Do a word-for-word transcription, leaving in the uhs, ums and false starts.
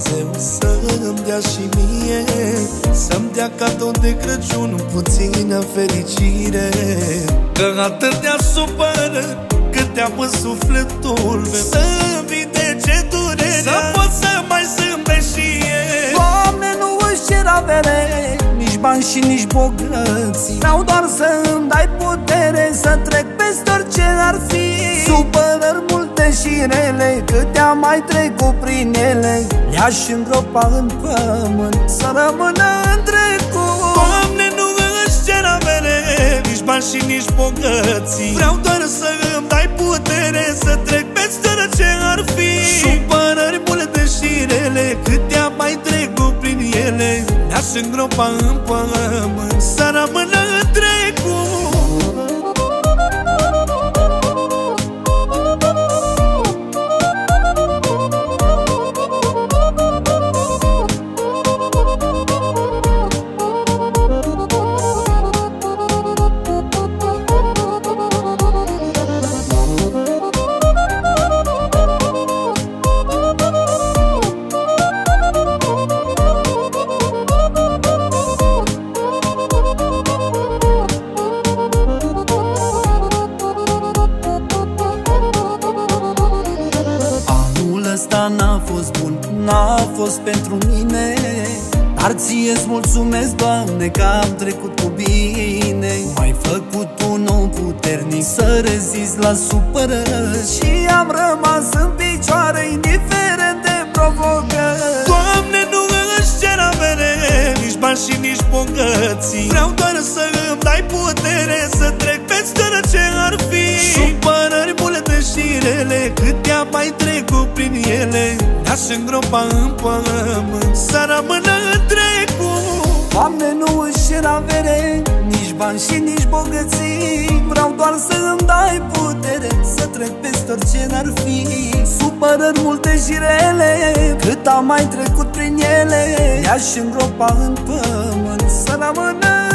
Dumnezeu să-mi dea și mie, să-mi dea cadou de Crăciun puțină fericire. Că atâtea supărări câte am în sufletul meu, să-mi vindece durerea, să pot să mai zâmbesc și eu. Doamne, nu își cer avere, nici bani și nici bogății, vreau doar să-mi dai putere să trec peste orice ar fi. Supărări multe și rele, câte am mai trecut prin ele, le-aș îngropa în pământ să rămână în trecut. Doamne, nu își cer avere, nici bani și nici bogății, vreau doar să-mi dai putere să trec peste orice ar fi. Supărări multe și rele, câte am mai trecut prin ele, le-aș îngropa în pământ să rămână în trecut. Ăsta n-a fost bun, n-a fost pentru mine, dar ție-ți mulțumesc, Doamne, că am trecut cu bine. M-ai făcut un om puternic să rezist la supărări și am rămas în picioare indiferent de provocări. Doamne, nu își cer avere, nici bani și nici bogății, vreau doar să-mi dai putere să trec peste orice ar fi. Supărări multe și rele, câte am mai trecut prin ele, le-aș îngropa în pământ să rămână în trecut. Doamne, nu își cer avere, nici bani și nici bogății, vreau doar să-mi dai putere să trec peste orice n-ar fi. Supărări multe și rele, cât am mai trecut prin ele, le-aș îngropa în pământ să rămână